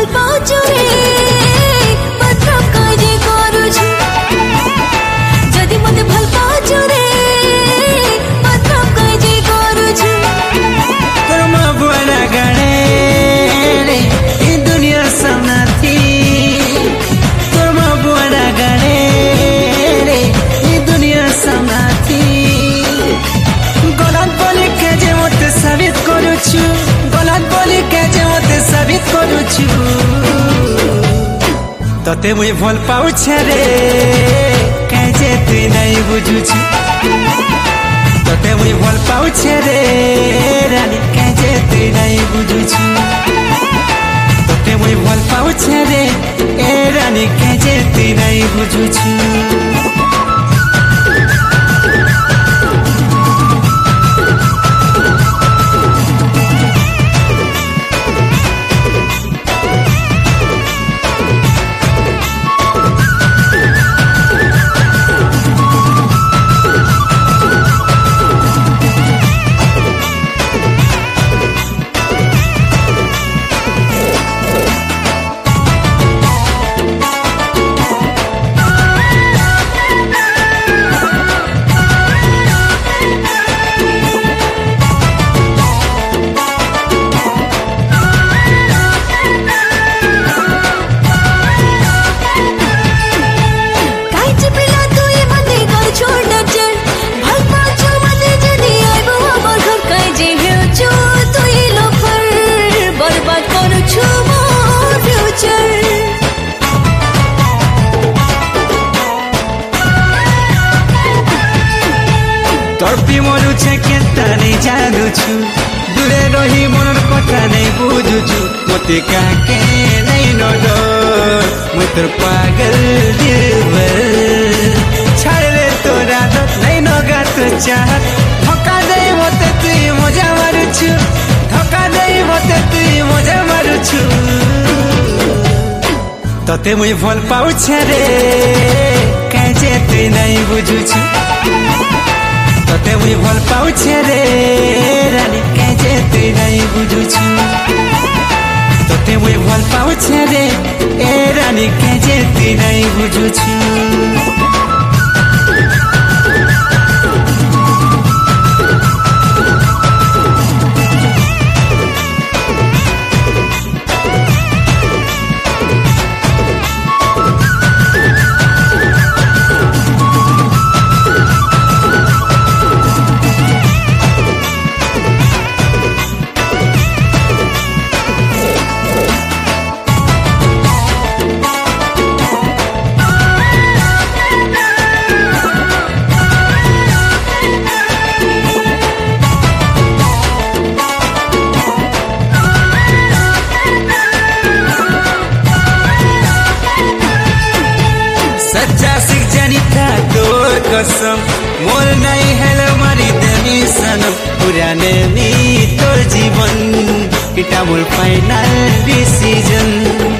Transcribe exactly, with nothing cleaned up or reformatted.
भल पाउँछु रे पत्र काजे गरुछु जति मते भल पाउँछु रे पत्र काजे गरुछु तोरमा बुवा गाडे रे ई दुनिया साथी तोरमा बुवा गाडे रे ई दुनिया साथी गलत बोली के जे मते साबित करूछु गलत बोली के जे मते साबित करूछु तते मुई भल पाउँछ रे काजे तुई नै बुझुछु तते मुई भल पाउँछ रे रानी काजे तुई नै बुझुछु तते मुई भल पाउँछ रे ए रानी काजे तुई नै बुझुछु तर्पी मरु छ केता नै जानु छु दूरे रही मनर कथा नै बुझुछु मते काके नै नडो म तोर पागल दिलबर छाडले तोरा दत नै नगात चाहत धोका दे मते तुई मजा मारुछु धोका दे मते तुई मजा मारुछु तते मुई भल पाउँछ रे काजे तुई नै बुझुछु तते मुई भल पाउँछ रे रानी काजे तुई नै बुझुछु तते मुई भल पाउँछ रे ए रानी काजे तुई नै बुझुछु सच्चा सिख जानी था तो कसम मोर नहीं हेलो मारी देनी सनम पुराने नी तोर जीवन इटा मोर फाइनल डिसीजन